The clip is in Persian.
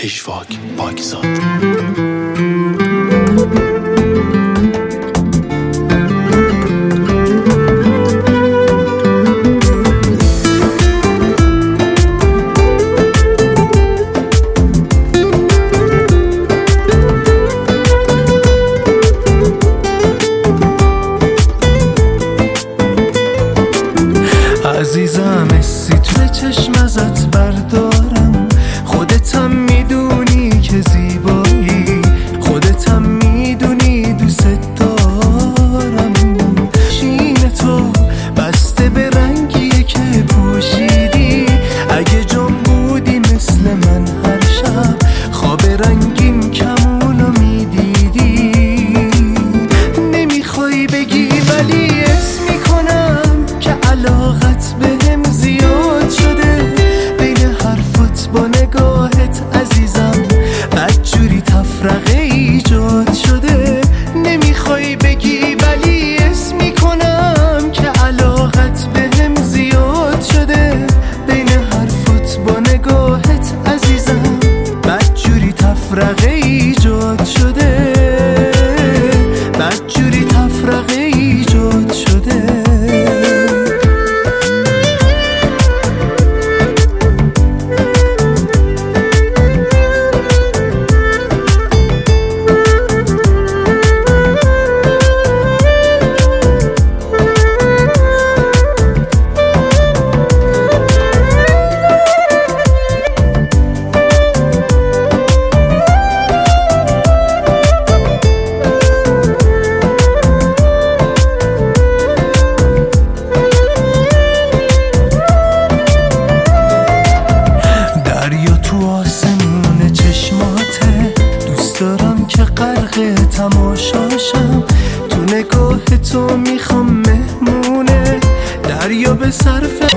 پژواک پاکزاد. عزیزم حسی توی چشم ازت بردارم، خودتم میدونی که زیبایی، خودتم میدونی دوست دارم. شین تو بسته به رنگیه که پوشیدی، اگه جام بودی مثل من هر شب خواب رنگین کمونو میدیدی. نمیخوای بگی ولی اسم میکنم که علاقت بهم زیاد شده، بین حرفات با نگاهت عزیزم بدجوری تفرقه ایجاد شده. نمیخوای بگی ولی اسم میکنم که علاقت بهم زیاد شده، بین حرفات با نگاهت عزیزم بدجوری تفرقه ایجاد شده، بدجوری تفرقه ایجاد شده. که غرق تماشاشم، تو نگاه تو میخوام مهمونه، دریا به صرف